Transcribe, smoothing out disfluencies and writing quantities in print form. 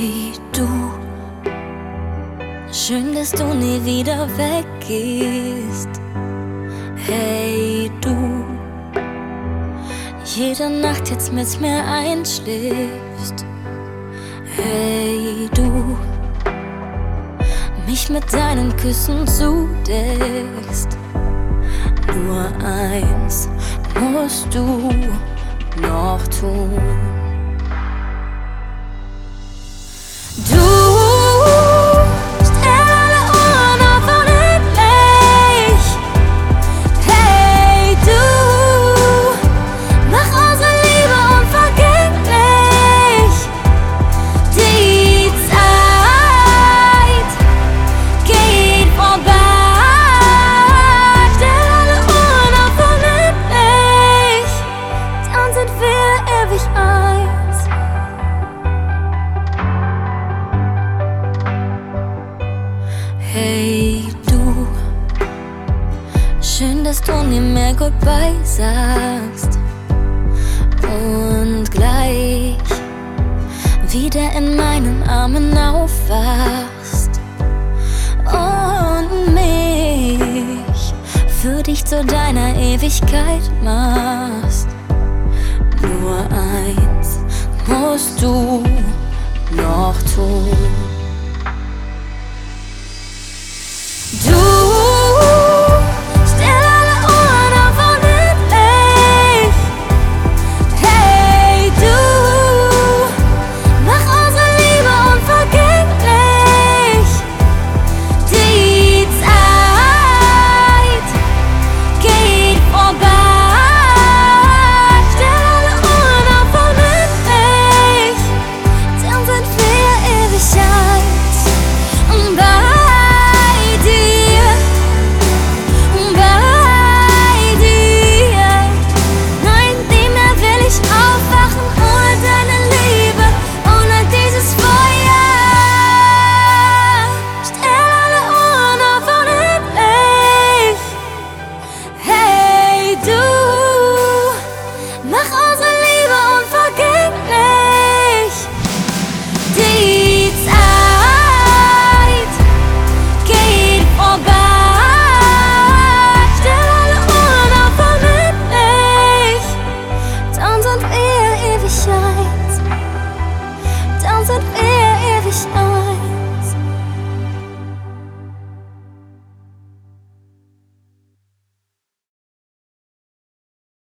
Hey du, schön, dass du nie wieder weggehst. Hey du, jede Nacht jetzt mit mir einschläfst. Hey du, mich mit deinen Küssen zudeckst. Nur eins musst du noch tun. Hey du, schön, dass du nie mehr Goodbye sagst und gleich wieder in meinen Armen aufwachst und mich für dich zu deiner Ewigkeit machst. Nur eins musst du noch tun.